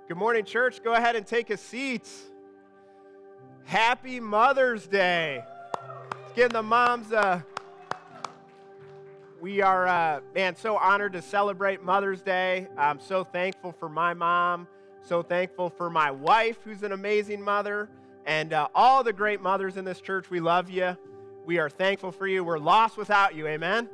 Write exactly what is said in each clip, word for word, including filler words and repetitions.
Good morning, church. Go ahead and take a seat. Happy Mother's Day. Let's give the moms a... We are, uh, man, so honored to celebrate Mother's Day. I'm so thankful for my mom, so thankful for my wife, who's an amazing mother, and uh, all the great mothers in this church. We love you. We are thankful for you. We're lost without you, amen?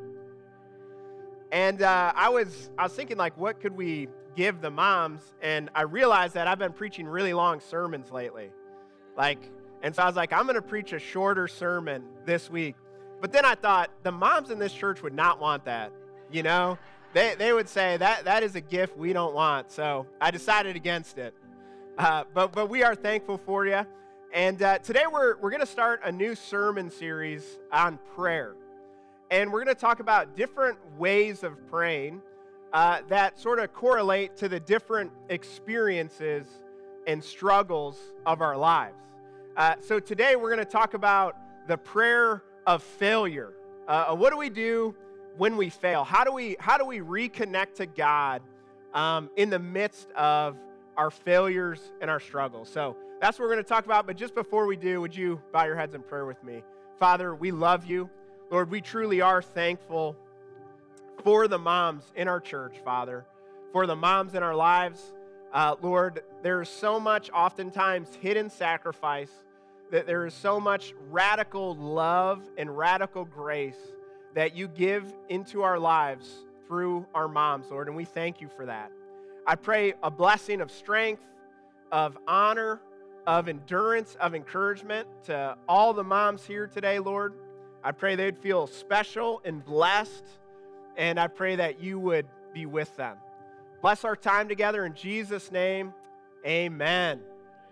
And uh, I was I was thinking, like, what could we give the moms? And I realized that I've been preaching really long sermons lately. Like, and so I was like, I'm going to preach a shorter sermon this week. But then I thought, the moms in this church would not want that, you know? They they would say, that that is a gift we don't want. So I decided against it. Uh, but but we are thankful for you. And uh, today we're, we're going to start a new sermon series on prayer. And we're going to talk about different ways of praying uh, that sort of correlate to the different experiences and struggles of our lives. Uh, so today we're going to talk about the prayer of failure. Uh, what do we do when we fail? How do we how do we reconnect to God um, in the midst of our failures and our struggles? So that's what we're going to talk about. But just before we do, would you bow your heads in prayer with me? Father, we love you. Lord, we truly are thankful for the moms in our church, Father, for the moms in our lives. Uh, Lord, there is so much oftentimes hidden sacrifice, that there is so much radical love and radical grace that you give into our lives through our moms, Lord, and we thank you for that. I pray a blessing of strength, of honor, of endurance, of encouragement to all the moms here today, Lord. I pray they'd feel special and blessed, and I pray that you would be with them. Bless our time together in Jesus' name, amen.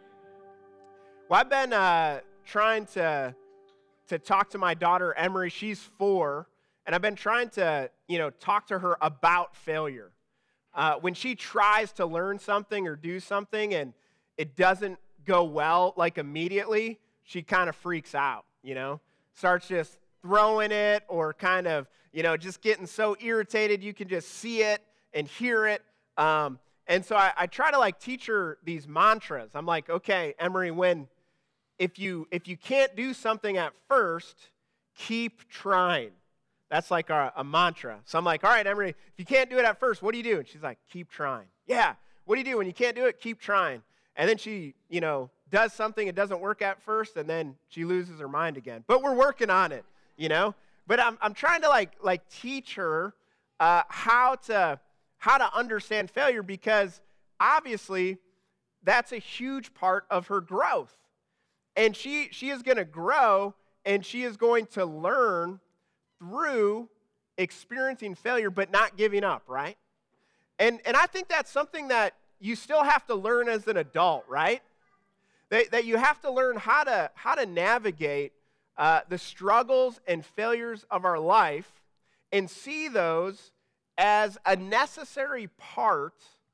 Well, I've been uh, trying to, to talk to my daughter, Emery. She's four, and I've been trying to, you know, talk to her about failure. Uh, when she tries to learn something or do something and it doesn't go well, like immediately, she kind of freaks out, you know, starts just throwing it or kind of, you know, just getting so irritated you can just see it and hear it. Um, and so I, I try to, like, teach her these mantras. I'm like, okay, Emery, when if you if you can't do something at first, keep trying. That's like a, a mantra. So I'm like, all right, Emery, if you can't do it at first, what do you do? And she's like, keep trying. Yeah, what do you do when you can't do it? Keep trying. And then she, you know, does something, it doesn't work at first, and then she loses her mind again. But we're working on it, you know? But I'm I'm trying to like like teach her uh, how to how to understand failure, because obviously that's a huge part of her growth. And she she is going to grow, and she is going to learn through experiencing failure, but not giving up, right? And and I think that's something that you still have to learn as an adult, right? That, that you have to learn how to, how to navigate uh, the struggles and failures of our life and see those as a necessary part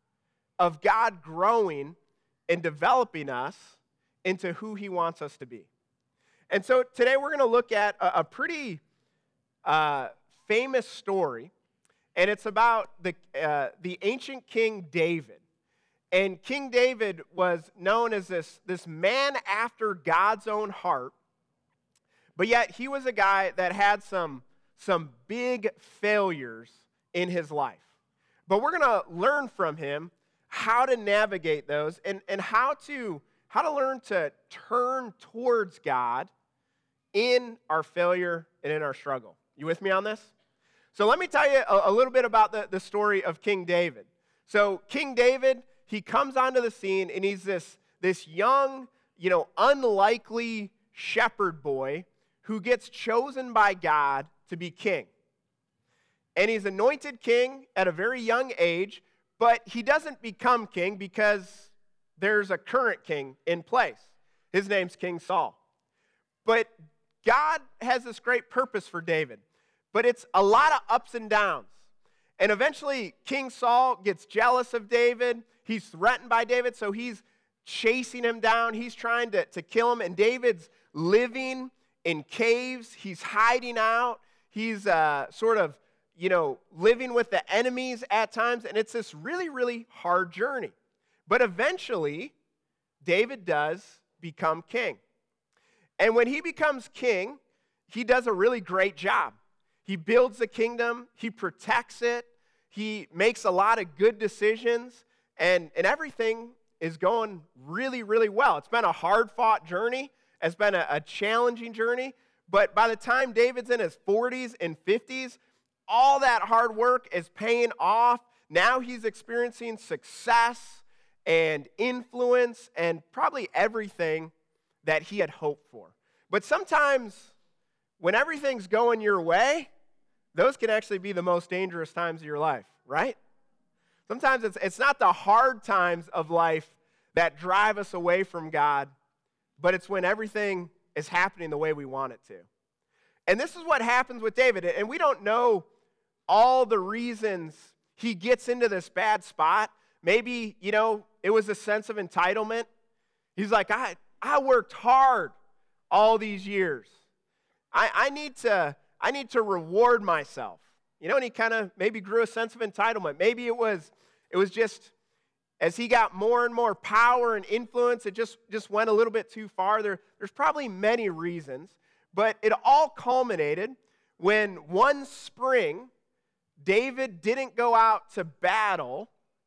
of God growing and developing us into who he wants us to be. And so today we're going to look at a, a pretty uh, famous story, and it's about the, uh, the ancient King David. And King David was known as this, this man after God's own heart, but yet he was a guy that had some, some big failures in his life. But we're going to learn from him how to navigate those and, and how to, how to learn to turn towards God in our failure and in our struggle. You with me on this? So let me tell you a, a little bit about the, the story of King David. So King David, he comes onto the scene, and he's this, this young, you know, unlikely shepherd boy who gets chosen by God to be king. And he's anointed king at a very young age, but he doesn't become king because there's a current king in place. His name's King Saul. But God has this great purpose for David, but it's a lot of ups and downs. And eventually, King Saul gets jealous of David. He's threatened by David, so he's chasing him down. He's trying to, to kill him, and David's living in caves. He's hiding out. He's uh, sort of, you know, living with the enemies at times, and it's this really, really hard journey. But eventually, David does become king. And when he becomes king, he does a really great job. He builds the kingdom, he protects it, he makes a lot of good decisions, and, and everything is going really, really well. It's been a hard-fought journey. It's been a, a challenging journey. But by the time David's in his forties and fifties, all that hard work is paying off. Now he's experiencing success and influence and probably everything that he had hoped for. But sometimes when everything's going your way, those can actually be the most dangerous times of your life, right? Sometimes it's, it's not the hard times of life that drive us away from God, but it's when everything is happening the way we want it to. And this is what happens with David. And we don't know all the reasons he gets into this bad spot. Maybe, you know, it was a sense of entitlement. He's like, I, I worked hard all these years. I, I need to, I need to reward myself. You know, and he kind of maybe grew a sense of entitlement. Maybe it was, it was just as he got more and more power and influence, it just, just went a little bit too far. There, there's probably many reasons, but it all culminated when one spring, David didn't go out to battle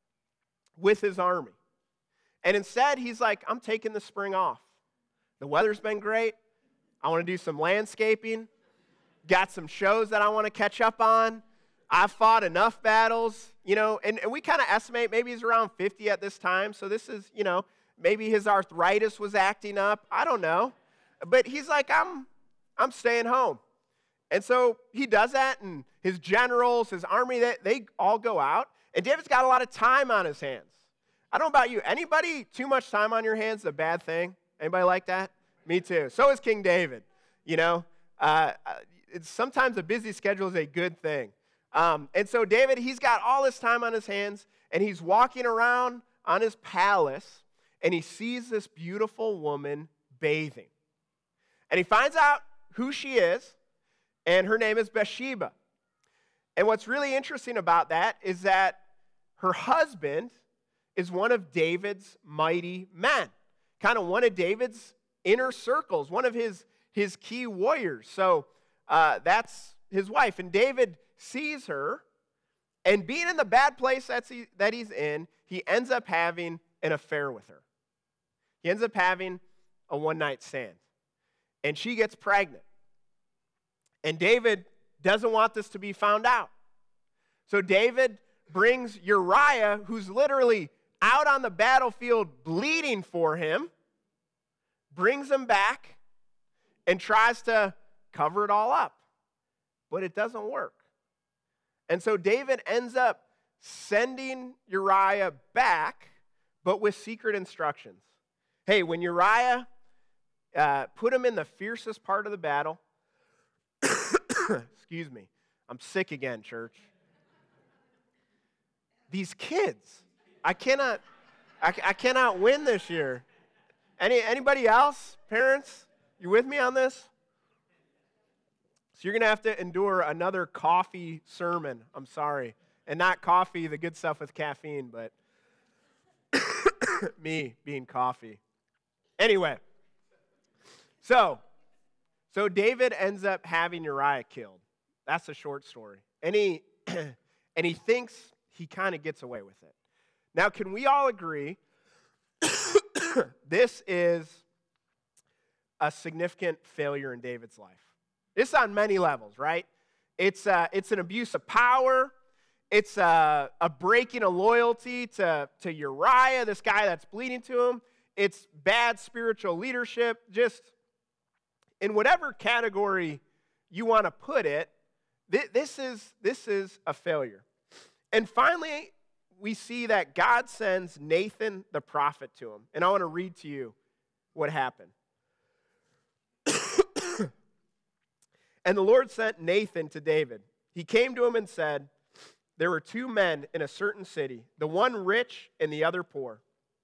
with his army. And instead, he's like, I'm taking the spring off. The weather's been great. I want to do some landscaping. Got some shows that I want to catch up on. I've fought enough battles, you know, and, and we kind of estimate maybe he's around fifty at this time. So this is, you know, maybe his arthritis was acting up. I don't know. But he's like, I'm, I'm staying home. And so he does that, and his generals, his army, they, they all go out. And David's got a lot of time on his hands. I don't know about you. Anybody too much time on your hands is a bad thing? Anybody like that? Me too. So is King David. You know, uh, it's, sometimes a busy schedule is a good thing. Um, and so David, he's got all this time on his hands, and he's walking around on his palace, and he sees this beautiful woman bathing. And he finds out who she is, and her name is Bathsheba. And what's really interesting about that is that her husband is one of David's mighty men, kind of one of David's inner circles, one of his, his key warriors. So uh, that's his wife. And David sees her, and being in the bad place that's he, that he's in, he ends up having an affair with her. He ends up having a one-night stand. And she gets pregnant. And David doesn't want this to be found out. So David brings Uriah, who's literally out on the battlefield bleeding for him, brings him back, and tries to cover it all up. But it doesn't work. And so David ends up sending Uriah back, but with secret instructions. Hey, when Uriah, uh, put him in the fiercest part of the battle. Excuse me. I'm sick again, church. These kids, I cannot, I, I cannot win this year. Any anybody else, parents, you with me on this? So you're going to have to endure another coffee sermon. I'm sorry. And not coffee, the good stuff with caffeine, but me being coffee. Anyway, so, so David ends up having Uriah killed. That's a short story. And he, and he thinks he kind of gets away with it. Now, can we all agree this is a significant failure in David's life? This is on many levels, right? It's, uh, it's an abuse of power. It's a, a breaking of loyalty to, to Uriah, this guy that's bleeding to him. It's bad spiritual leadership. Just in whatever category you want to put it, th- this is, this is a failure. And finally, we see that God sends Nathan the prophet to him. And I want to read to you what happened. And the Lord sent Nathan to David. He came to him and said, there were two men in a certain city, the one rich and the other poor.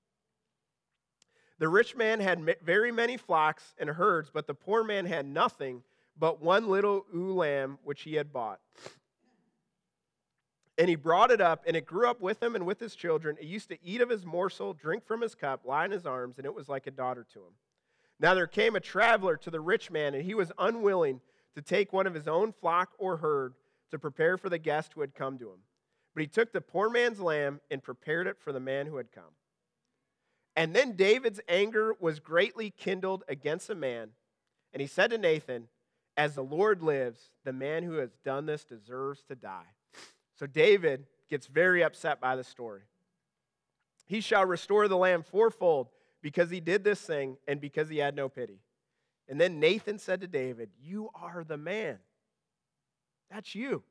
The rich man had very many flocks and herds, but the poor man had nothing but one little ewe lamb which he had bought. And he brought it up, and it grew up with him and with his children. It used to eat of his morsel, drink from his cup, lie in his arms, and it was like a daughter to him. Now there came a traveler to the rich man, and he was unwilling to take one of his own flock or herd to prepare for the guest who had come to him. But he took the poor man's lamb and prepared it for the man who had come. And then David's anger was greatly kindled against the man, and he said to Nathan, "As the Lord lives, the man who has done this deserves to die." So David gets very upset by the story. He shall restore the lamb fourfold because he did this thing and because he had no pity. And then Nathan said to David, "You are the man." That's you.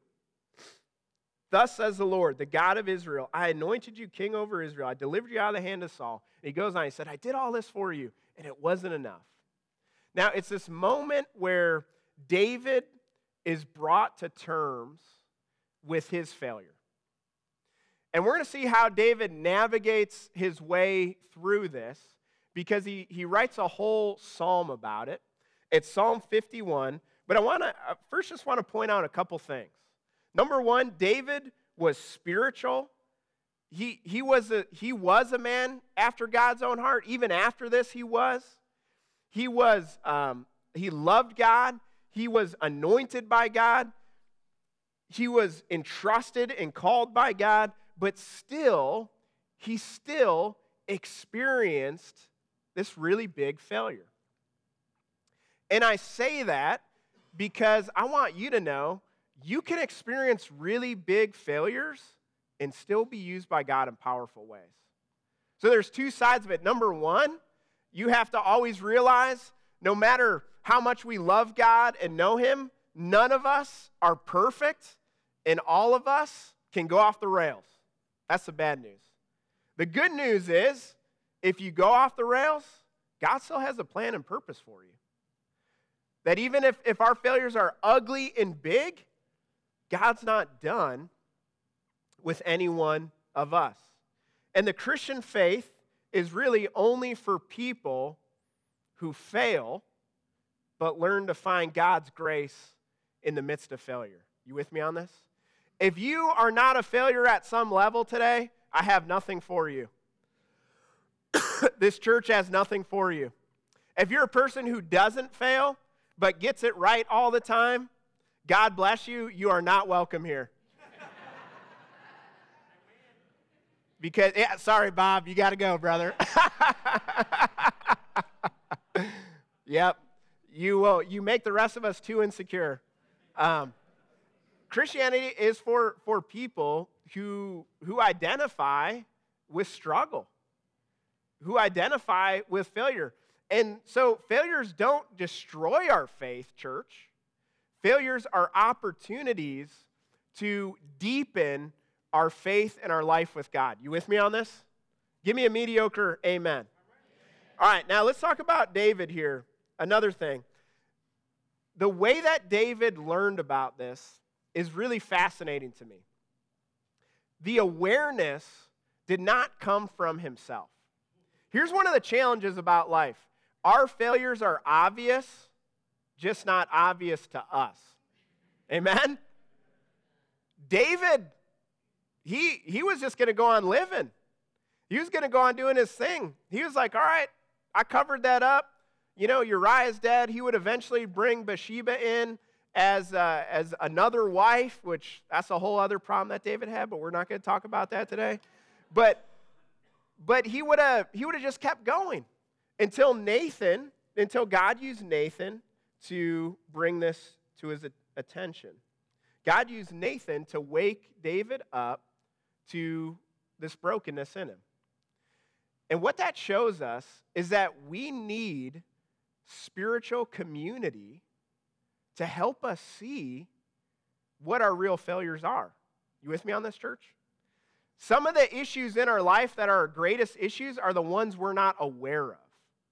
"Thus says the Lord, the God of Israel, I anointed you king over Israel. I delivered you out of the hand of Saul." And he goes on, he said, "I did all this for you, and it wasn't enough." Now, it's this moment where David is brought to terms with his failure. And we're going to see how David navigates his way through this, because he, he writes a whole psalm about it. It's Psalm fifty-one. But I want to first just want to point out a couple things. Number one, David was spiritual. He, he, was a, he was a man after God's own heart. Even after this, he was. He was, um, he loved God. He was anointed by God. He was entrusted and called by God. But still, he still experienced this really big failure. And I say that because I want you to know you can experience really big failures and still be used by God in powerful ways. So there's two sides of it. Number one, you have to always realize no matter how much we love God and know Him, none of us are perfect, and all of us can go off the rails. That's the bad news. The good news is, if you go off the rails, God still has a plan and purpose for you. That even if, if our failures are ugly and big, God's not done with any one of us. And the Christian faith is really only for people who fail, but learn to find God's grace in the midst of failure. You with me on this? If you are not a failure at some level today, I have nothing for you. This church has nothing for you. If you're a person who doesn't fail, but gets it right all the time, God bless you, you are not welcome here. Because, yeah, sorry, Bob, you got to go, brother. Yep, you will. You make the rest of us too insecure. Um, Christianity is for, for people who, who identify with struggle, who identify with failure. And so failures don't destroy our faith, church. Failures are opportunities to deepen our faith and our life with God. You with me on this? Give me a mediocre amen. All right, now let's talk about David here. Another thing. The way that David learned about this is really fascinating to me. The awareness did not come from himself. Here's one of the challenges about life. Our failures are obvious, just not obvious to us. Amen? David, he, he was just going to go on living. He was going to go on doing his thing. He was like, all right, I covered that up. You know, Uriah's dead. He would eventually bring Bathsheba in as, uh, as another wife, which that's a whole other problem that David had, but we're not going to talk about that today. But, but he would have he would have just kept going until Nathan, until God used Nathan to bring this to his attention. God used Nathan to wake David up to this brokenness in him. And what that shows us is that we need spiritual community to help us see what our real failures are. You with me on this, church? Some of the issues in our life that are our greatest issues are the ones we're not aware of.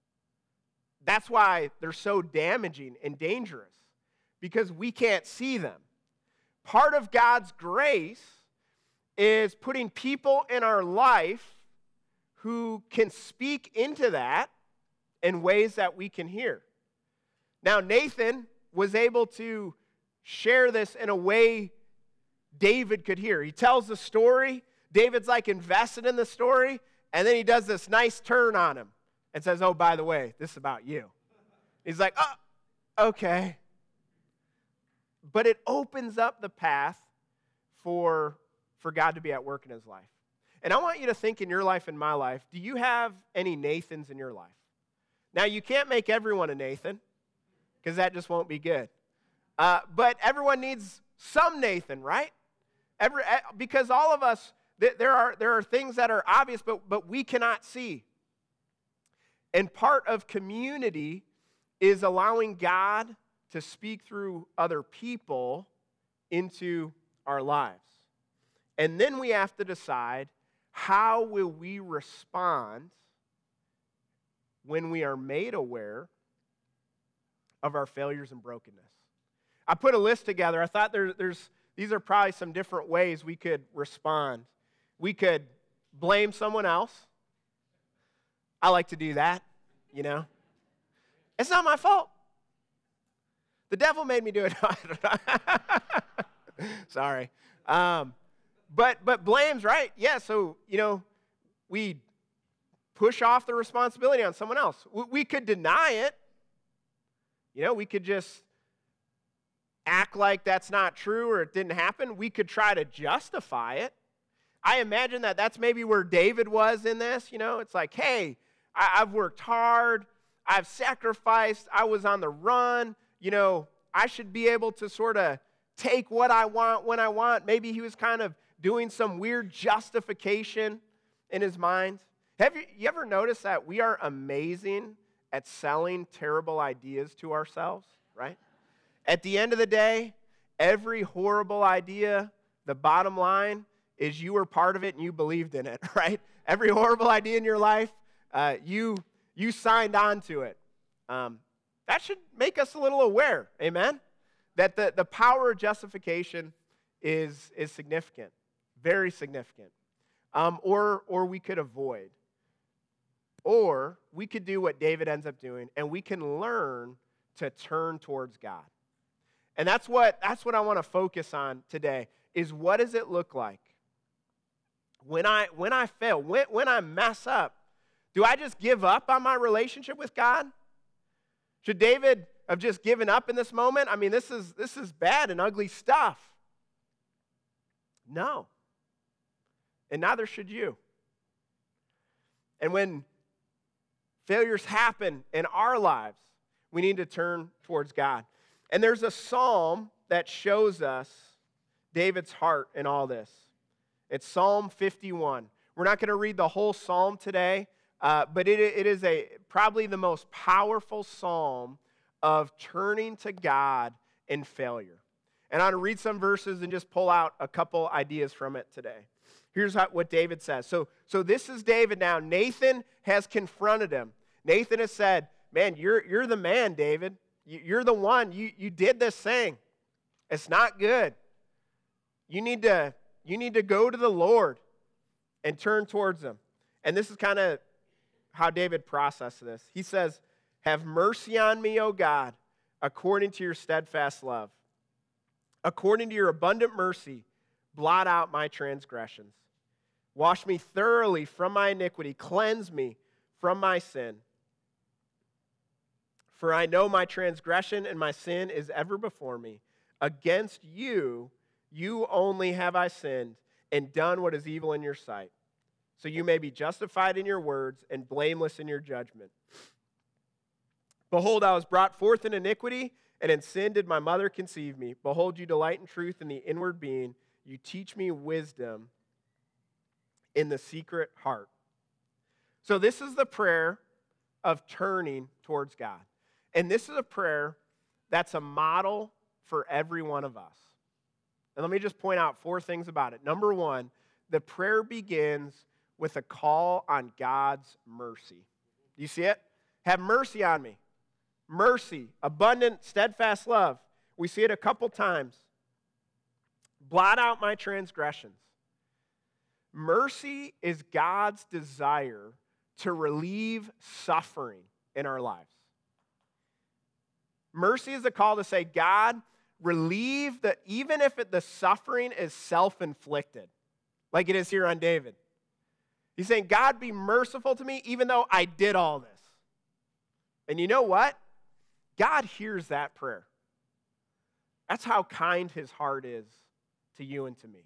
That's why they're so damaging and dangerous, because we can't see them. Part of God's grace is putting people in our life who can speak into that in ways that we can hear. Now, Nathan was able to share this in a way David could hear. He tells the story. David's like invested in the story. And then he does this nice turn on him and says, oh, by the way, this is about you. He's like, oh, okay. But it opens up the path for, for God to be at work in his life. And I want you to think in your life and my life, do you have any Nathans in your life? Now, you can't make everyone a Nathan, because that just won't be good. Uh, but everyone needs some Nathan, right? Every, because all of us, there are, there are things that are obvious, but, but we cannot see. And part of community is allowing God to speak through other people into our lives. And then we have to decide, how will we respond when we are made aware of our failures and brokenness? I put a list together. I thought there, there's these are probably some different ways we could respond. We could blame someone else. I like to do that, you know. It's not my fault. The devil made me do it. Sorry. Um, but but blame's right. Yeah, so, you know, we push off the responsibility on someone else. We, we could deny it. You know, we could just act like that's not true or it didn't happen. We could try to justify it. I imagine that that's maybe where David was in this. You know, it's like, hey, I, I've worked hard. I've sacrificed. I was on the run. You know, I should be able to sort of take what I want when I want. Maybe he was kind of doing some weird justification in his mind. Have you, you ever noticed that we are amazing at selling terrible ideas to ourselves, right? At the end of the day, every horrible idea, the bottom line is you were part of it and you believed in it, right? Every horrible idea in your life, uh, you, you signed on to it. Um, that should make us a little aware, amen? That the, the power of justification is, is significant, very significant. Um, or, or we could avoid. Or we could do what David ends up doing, and we can learn to turn towards God. And that's what, that's what I want to focus on today, is what does it look like when I, when I fail, when, when I mess up? Do I just give up on my relationship with God? Should David have just given up in this moment? I mean, this is, this is bad and ugly stuff. No. And neither should you. And when failures happen in our lives, we need to turn towards God. And there's a psalm that shows us David's heart in all this. It's Psalm fifty-one. We're not going to read the whole psalm today, uh, but it, it is a probably the most powerful psalm of turning to God in failure. And I'm going to read some verses and just pull out a couple ideas from it today. Here's how, what David says. So, so this is David now. Nathan has confronted him. Nathan has said, man, you're, you're the man, David. You're the one. You, you did this thing. It's not good. You need to, you need to go to the Lord and turn towards him. And this is kind of how David processed this. He says, have mercy on me, O God, according to your steadfast love. According to your abundant mercy, blot out my transgressions. Wash me thoroughly from my iniquity. Cleanse me from my sin. For I know my transgression and my sin is ever before me. Against you, you only have I sinned and done what is evil in your sight. So you may be justified in your words and blameless in your judgment. Behold, I was brought forth in iniquity, and in sin did my mother conceive me. Behold, you delight in truth in the inward being. You teach me wisdom in the secret heart. So this is the prayer of turning towards God. And this is a prayer that's a model for every one of us. And let me just point out four things about it. Number one, the prayer begins with a call on God's mercy. Do you see it? Have mercy on me. Mercy, abundant, steadfast love. We see it a couple times. Blot out my transgressions. Mercy is God's desire to relieve suffering in our lives. Mercy is a call to say, God, relieve the, even if it, the suffering is self-inflicted, like it is here on David. He's saying, God, be merciful to me even though I did all this. And you know what? God hears that prayer. That's how kind his heart is to you and to me.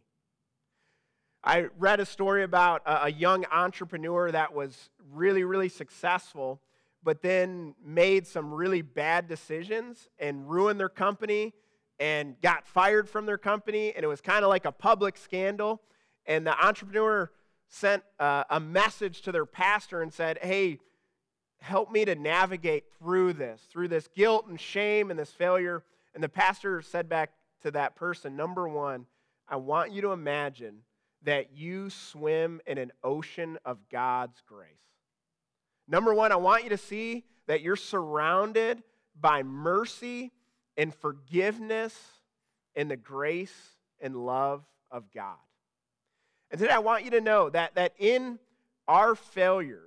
I read a story about a, a young entrepreneur that was really, really successful, but then made some really bad decisions and ruined their company and got fired from their company, and it was kind of like a public scandal. And the entrepreneur sent uh, a message to their pastor and said, hey, help me to navigate through this, through this guilt and shame and this failure. And the pastor said back to that person, number one, I want you to imagine that you swim in an ocean of God's grace. Number one, I want you to see that you're surrounded by mercy and forgiveness and the grace and love of God. And today I want you to know that, that in our failures,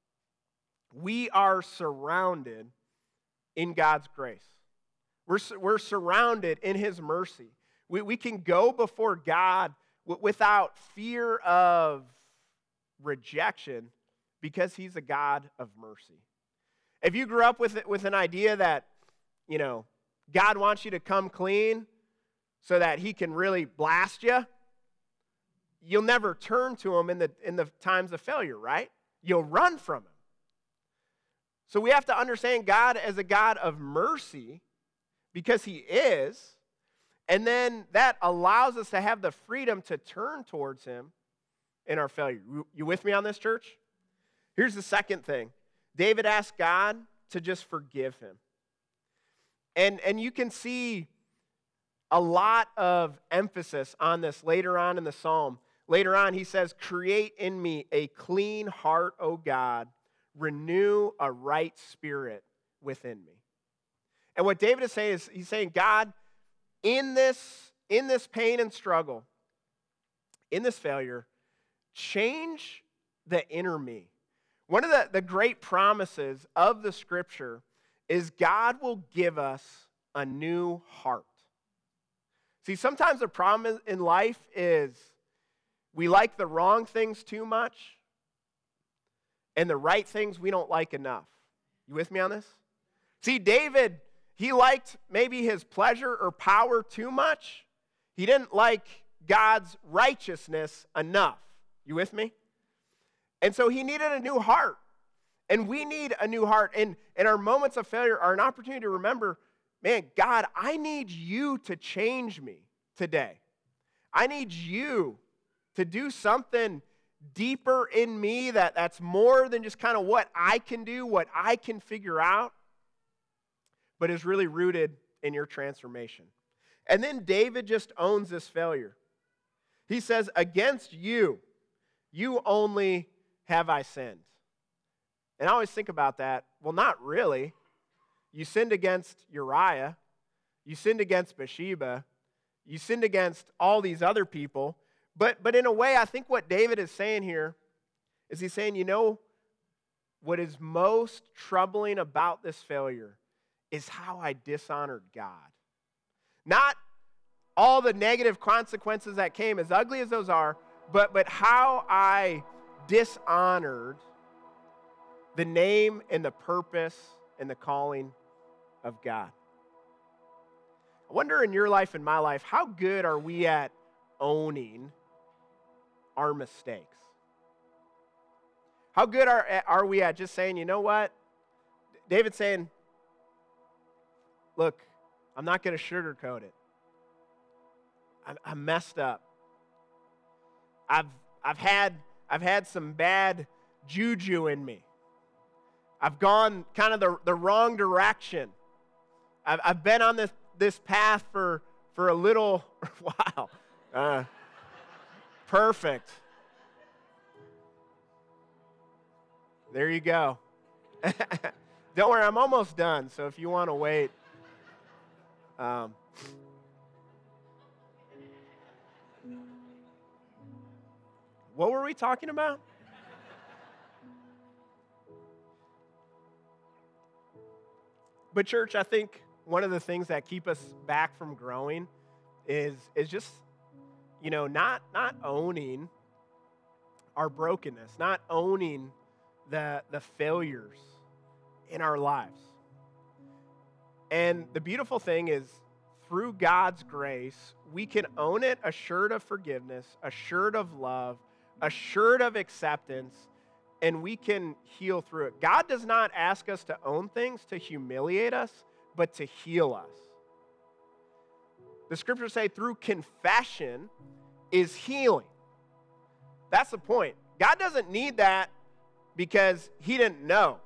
we are surrounded in God's grace. We're, we're surrounded in his mercy. We, we can go before God w- without fear of rejection because he's a God of mercy. If you grew up with, with an idea that, you know, God wants you to come clean so that he can really blast you, you'll never turn to him in the, in the times of failure, right? You'll run from him. So we have to understand God as a God of mercy because he is, and then that allows us to have the freedom to turn towards him in our failure. You with me on this, church? Here's the second thing. David asked God to just forgive him. And, and you can see a lot of emphasis on this later on in the psalm. Later on, he says, create in me a clean heart, O God. Renew a right spirit within me. And what David is saying is, he's saying, God, in this, in this pain and struggle, in this failure, change the inner me. One of the, the great promises of the scripture is God will give us a new heart. See, sometimes the problem in life is we like the wrong things too much, and the right things we don't like enough. You with me on this? See, David, he liked maybe his pleasure or power too much. He didn't like God's righteousness enough. You with me? And so he needed a new heart. And we need a new heart. And, and our moments of failure are an opportunity to remember, man, God, I need you to change me today. I need you to do something deeper in me that, that's more than just kind of what I can do, what I can figure out, but is really rooted in your transformation. And then David just owns this failure. He says, against you, you only have I sinned. And I always think about that. Well, not really. You sinned against Uriah. You sinned against Bathsheba. You sinned against all these other people. But, but in a way, I think what David is saying here is he's saying, you know, what is most troubling about this failure is how I dishonored God. Not all the negative consequences that came, as ugly as those are, but, but how I dishonored the name and the purpose and the calling of God. I wonder in your life and my life, how good are we at owning our mistakes? How good are, are we at just saying, you know what? David's saying, look, I'm not going to sugarcoat it. I, I messed up. I've, I've, had, I've had some bad juju in me. I've gone kind of the, the wrong direction. I've, I've been on this, this path for, for a little, wow, uh, perfect. There you go. Don't worry, I'm almost done, so if you want to wait. Um, what were we talking about? But church, I think one of the things that keep us back from growing is, is just, you know, not, not owning our brokenness, not owning the, the failures in our lives. And the beautiful thing is, through God's grace, we can own it assured of forgiveness, assured of love, assured of acceptance, and we can heal through it. God does not ask us to own things to humiliate us, but to heal us. The scriptures say through confession is healing. That's the point. God doesn't need that because he didn't know.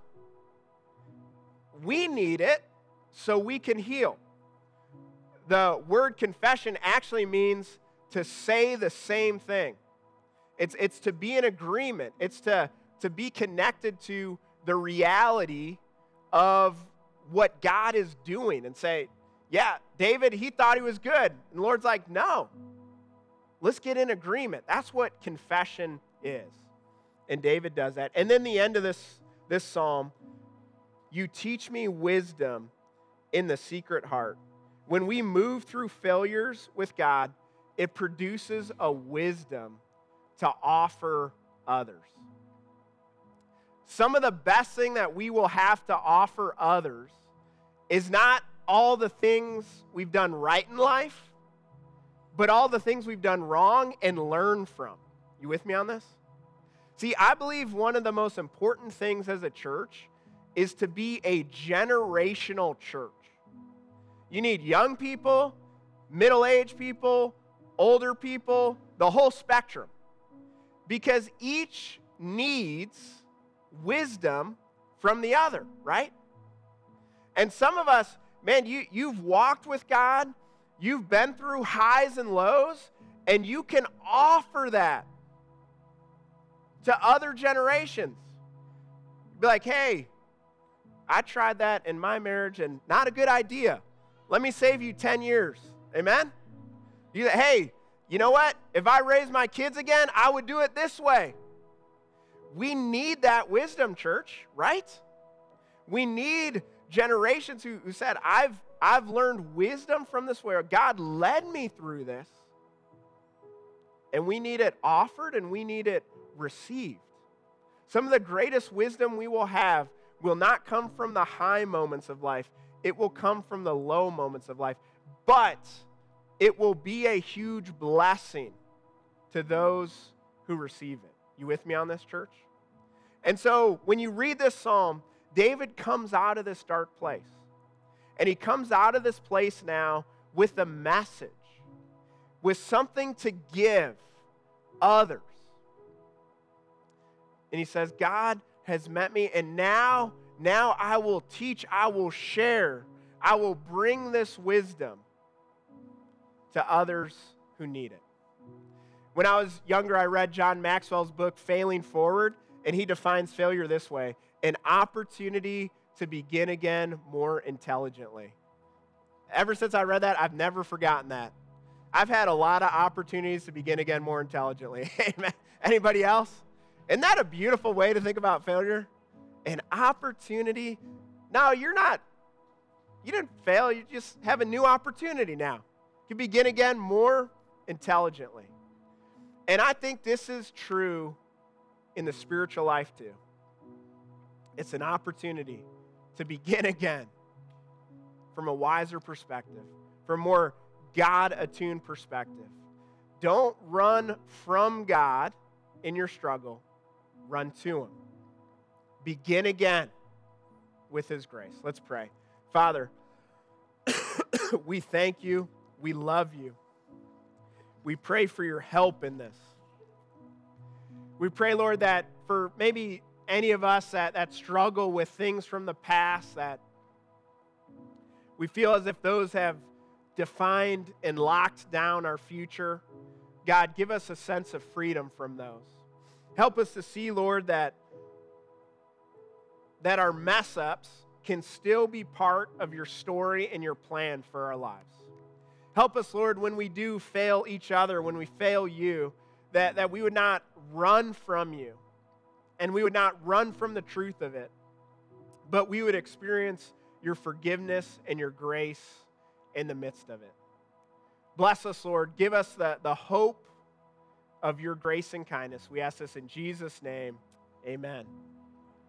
We need it so we can heal. The word confession actually means to say the same thing. It's, it's to be in agreement. It's to, to be connected to the reality of what God is doing and say, yeah, David, he thought he was good. And the Lord's like, no. Let's get in agreement. That's what confession is. And David does that. And then the end of this, this psalm, you teach me wisdom in the secret heart. When we move through failures with God, it produces a wisdom to offer others. Some of the best thing that we will have to offer others is not all the things we've done right in life, but all the things we've done wrong and learn from. You with me on this? See, I believe one of the most important things as a church is to be a generational church. You need young people, middle-aged people, older people, the whole spectrum. Because each needs wisdom from the other, right? And some of us, man, you, you've walked with God, you've been through highs and lows, and you can offer that to other generations. Be like, hey, I tried that in my marriage and not a good idea. Let me save you ten years. Amen? You, hey, you know what? If I raise my kids again, I would do it this way. We need that wisdom, church, right? We need generations who, who said, I've, I've learned wisdom from this way. God led me through this. And we need it offered and we need it received. Some of the greatest wisdom we will have will not come from the high moments of life. It will come from the low moments of life. But it will be a huge blessing to those who receive it. You with me on this, church? And so when you read this psalm, David comes out of this dark place. And he comes out of this place now with a message, with something to give others. And he says, God has met me, and now, now I will teach, I will share, I will bring this wisdom to others who need it. When I was younger, I read John Maxwell's book, Failing Forward, and he defines failure this way: an opportunity to begin again more intelligently. Ever since I read that, I've never forgotten that. I've had a lot of opportunities to begin again more intelligently. Anybody else? Isn't that a beautiful way to think about failure? An opportunity. No, you're not, you didn't fail. You just have a new opportunity now. You can begin again more intelligently. And I think this is true in the spiritual life too. It's an opportunity to begin again from a wiser perspective, from a more God-attuned perspective. Don't run from God in your struggle. Run to him. Begin again with his grace. Let's pray. Father, we thank you. We love you. We pray for your help in this. We pray, Lord, that for maybe any of us that, that struggle with things from the past, that we feel as if those have defined and locked down our future, God, give us a sense of freedom from those. Help us to see, Lord, that, that our mess-ups can still be part of your story and your plan for our lives. Help us, Lord, when we do fail each other, when we fail you, that, that we would not run from you and we would not run from the truth of it, but we would experience your forgiveness and your grace in the midst of it. Bless us, Lord. Give us the, the hope of your grace and kindness. We ask this in Jesus' name. Amen.